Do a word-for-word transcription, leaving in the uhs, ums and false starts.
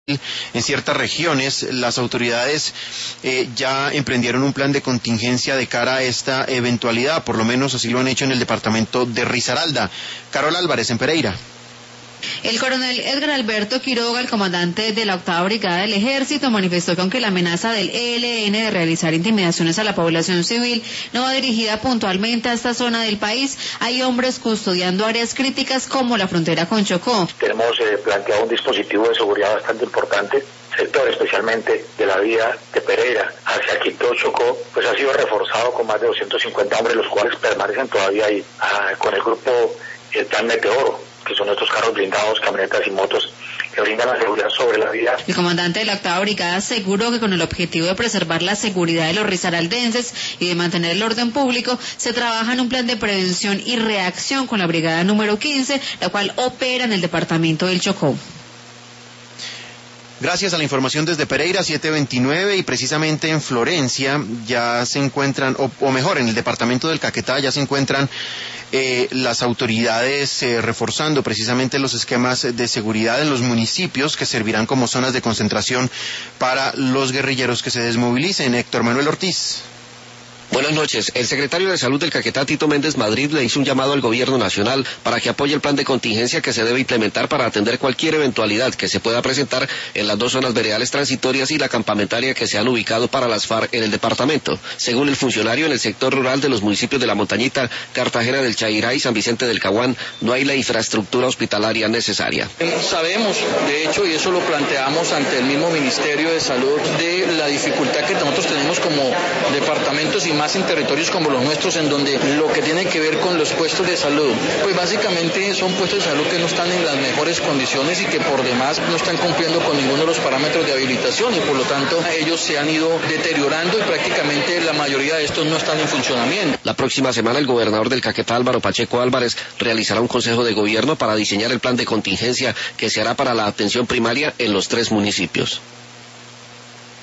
En ciertas regiones las autoridades eh, ya emprendieron un plan de contingencia de cara a esta eventualidad, por lo menos así lo han hecho en el departamento de Risaralda. Carol Álvarez, en Pereira. El coronel Edgar Alberto Quiroga, el comandante de la octava Brigada del Ejército, manifestó que aunque la amenaza del E L N de realizar intimidaciones a la población civil no va dirigida puntualmente a esta zona del país, hay hombres custodiando áreas críticas como la frontera con Chocó. Tenemos eh, planteado un dispositivo de seguridad bastante importante. Sector especialmente de la vía de Pereira hacia Quito, Chocó, pues ha sido reforzado con más de doscientos cincuenta hombres, los cuales permanecen todavía ahí, ah, con el grupo el Plan Meteoro, que son estos carros blindados, camionetas y motos que brindan la seguridad sobre la vía. El comandante de la octava Brigada aseguró que con el objetivo de preservar la seguridad de los risaraldenses y de mantener el orden público, se trabaja en un plan de prevención y reacción con la Brigada número quince, la cual opera en el departamento del Chocó. Gracias a la información desde Pereira, siete veintinueve, y precisamente en Florencia ya se encuentran, o, o mejor, en el departamento del Caquetá ya se encuentran eh, las autoridades eh, reforzando precisamente los esquemas de seguridad en los municipios que servirán como zonas de concentración para los guerrilleros que se desmovilicen. Héctor Manuel Ortiz. Buenas noches. El secretario de Salud del Caquetá, Tito Méndez Madrid, le hizo un llamado al gobierno nacional para que apoye el plan de contingencia que se debe implementar para atender cualquier eventualidad que se pueda presentar en las dos zonas veredales transitorias y la campamentaria que se han ubicado para las FARC en el departamento. Según el funcionario, en el sector rural de los municipios de La Montañita, Cartagena del Chairá y San Vicente del Caguán no hay la infraestructura hospitalaria necesaria. Sabemos, de hecho, y eso lo planteamos ante el mismo Ministerio de Salud, de la dificultad que nosotros tenemos como departamentos y más en territorios como los nuestros, en donde lo que tiene que ver con los puestos de salud, pues básicamente son puestos de salud que no están en las mejores condiciones y que por demás no están cumpliendo con ninguno de los parámetros de habilitación, y por lo tanto ellos se han ido deteriorando y prácticamente la mayoría de estos no están en funcionamiento. La próxima semana el gobernador del Caquetá, Álvaro Pacheco Álvarez, realizará un consejo de gobierno para diseñar el plan de contingencia que se hará para la atención primaria en los tres municipios.